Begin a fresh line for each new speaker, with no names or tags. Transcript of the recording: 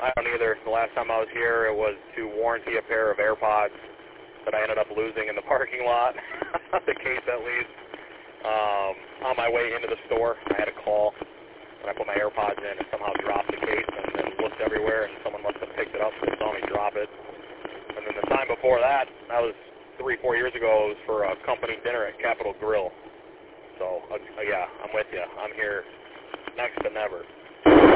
I don't either. The last time I was here, it was to warranty a pair of AirPods that I ended up losing in the parking lot, the case at least. On my way into the store, I had a call, and I put my AirPods in and somehow dropped the case and then looked everywhere, and someone must have picked it up and saw me drop it. And then the time before that, that was 3-4 years ago, it was for a company dinner at Capitol Grill. So, yeah, I'm with you. I'm here next to never.